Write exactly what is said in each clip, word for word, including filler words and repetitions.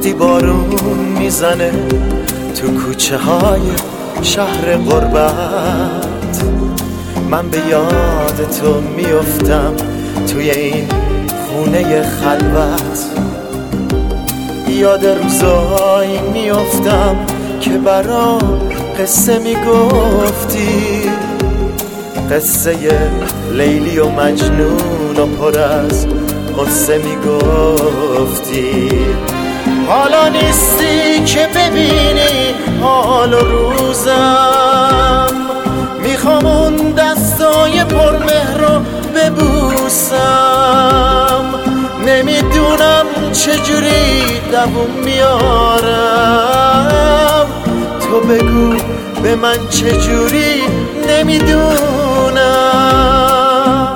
وقتی بارون میزنه تو کوچه های شهر غربت، من به یاد تو میافتم توی این خونه خلوت. یاد روزایی میافتم که برام قصه میگفتی، قصه لیلی و مجنون و پر از قصه میگفتی. حالا نیستی که ببینی حال و روزم، میخوام اون دستای پرمهر رو ببوسم. نمیدونم چجوری دووم میارم، تو بگو به من چجوری. نمیدونم.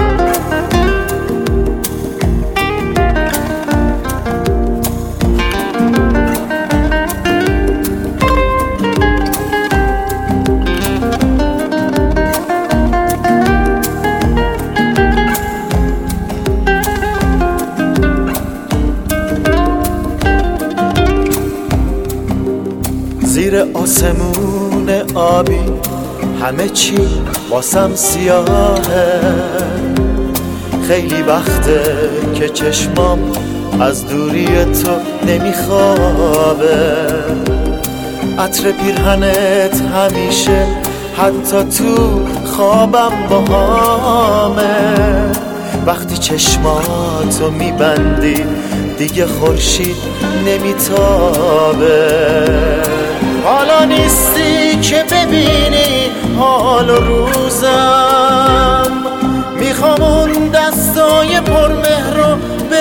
زیر آسمون آبی همه چی واسم سیاهه، خیلی وقته که چشمام از دوری تو نمیخوابه. عطر پیرهنت همیشه حتی تو خوابم باهامه. وقتی چشماتو میبندی دیگه خورشید نمیتابه. حالا نیستی که ببینی حال و روزم، میخوام اون دستای پرمهر رو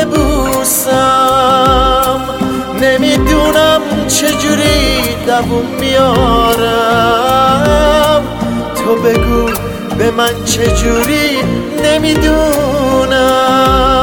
ببوسم. نمیدونم چجوری دووم میارم، تو بگو به من چجوری. نمیدونم.